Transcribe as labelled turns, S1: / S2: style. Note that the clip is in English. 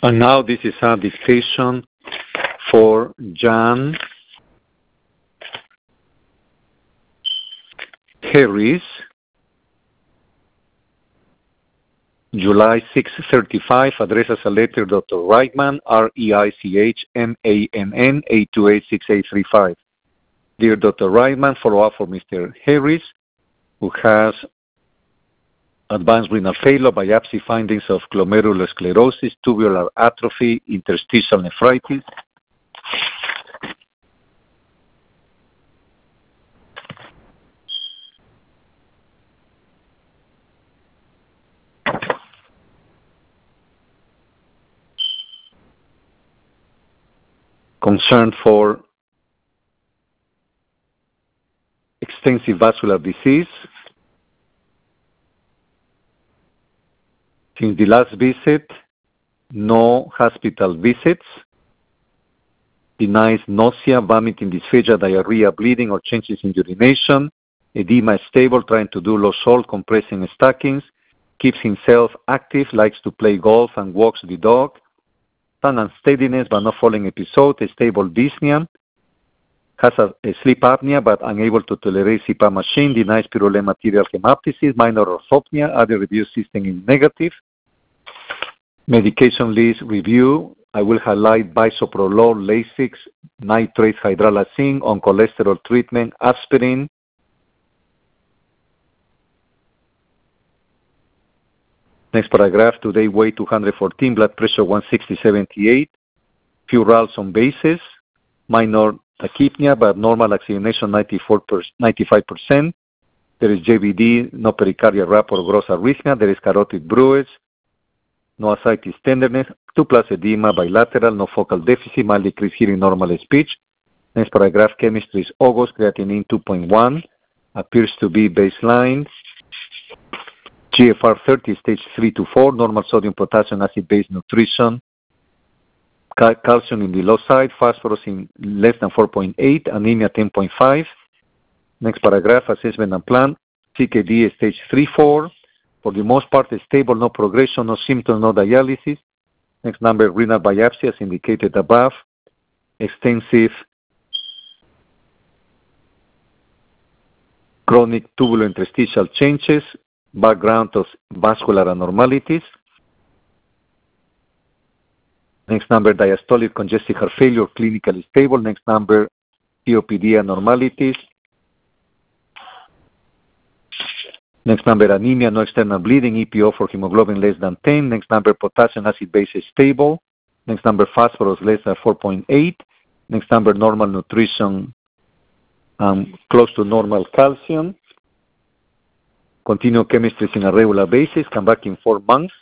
S1: And now this is a dictation for Jan Harris, July 6:35, addresses a letter Dr. Reichman, Reichmann, 8286835. Dear Dr. Reichman, follow up for Mr. Harris, who has advanced renal failure, biopsy findings of glomerulosclerosis, tubular atrophy, interstitial nephritis. Concern for extensive vascular disease. Since the last visit, no hospital visits. Denies nausea, vomiting, dysphagia, diarrhea, bleeding, or changes in urination. Edema is stable, trying to do low salt, compressing stockings. Keeps himself active, likes to play golf, and walks the dog. Some unsteadiness but not falling episode, a stable dyspnea. Has a sleep apnea but unable to tolerate CPAP machine. Denies pyrrole material hemoptysis, minor orthopnea. Other review system is negative. Medication list review. I will highlight bisoprolol, Lasix, nitrate hydralazine, on cholesterol treatment, aspirin. Next paragraph, today weight 214, blood pressure 160/78, few rals on basis, minor tachypnea, but normal oxygenation 95%. There is JVD, no pericardial rap or gross arrhythmia. There is carotid bruise, no ascites tenderness, 2+ edema, bilateral, no focal deficit, mild decreased hearing, normal speech. Next paragraph, chemistry is August, creatinine 2.1, appears to be baseline. GFR 30, stage 3 to 4, normal sodium, potassium, acid-base nutrition. Calcium in the low side, phosphorus in less than 4.8, anemia 10.5. Next paragraph, assessment and plan. CKD stage 3-4. For the most part, stable, no progression, no symptoms, no dialysis. Next number, renal biopsy as indicated above. Extensive chronic tubulointerstitial changes. Background of vascular abnormalities. Next number, diastolic congestive heart failure, clinically stable. Next number, COPD abnormalities. Next number, anemia, no external bleeding, EPO for hemoglobin less than 10. Next number, potassium acid base is stable. Next number, phosphorus less than 4.8. Next number, normal nutrition, close to normal calcium. Continue chemistry on a regular basis. Come back in 4 months.